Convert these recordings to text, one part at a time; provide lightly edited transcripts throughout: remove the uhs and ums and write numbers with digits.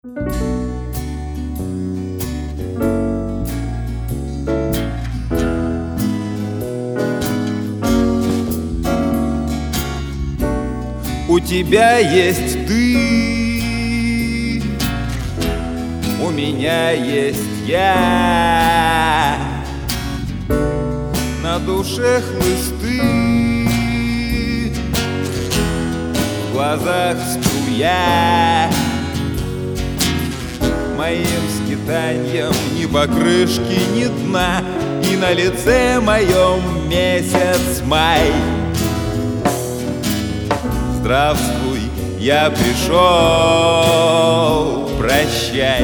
У тебя есть ты, у меня есть я. На душе хлысты, в глазах струя. Моим скитаньем ни покрышки, ни дна, и на лице моем месяц май. Здравствуй, я пришел, прощай.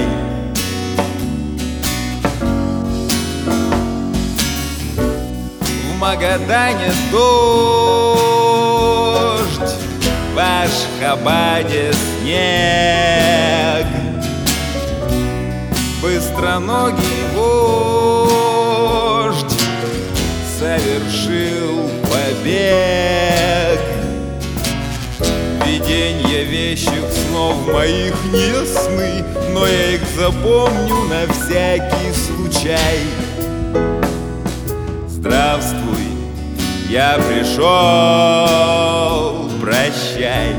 В Магадане дождь, в Ашхабаде снег. Быстроногий вождь совершил побег. Виденья вещих снов моих не сны, но я их запомню на всякий случай. Здравствуй, я пришел, прощай.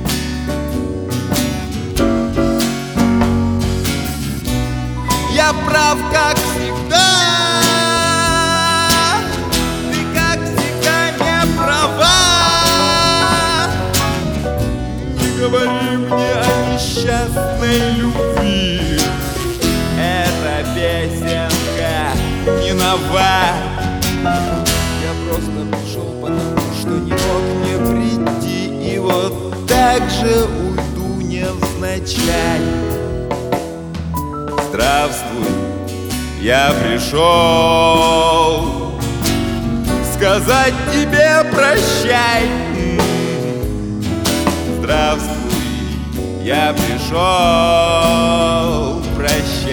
Я прав, как всегда, ты, как всегда, не права. Не говори мне о несчастной любви, эта песенка не нова. Я просто пришел, потому что не мог не прийти, и вот так же уйду невзначай. Здравствуй, я пришел сказать тебе прощай. Здравствуй, я пришел, прощай.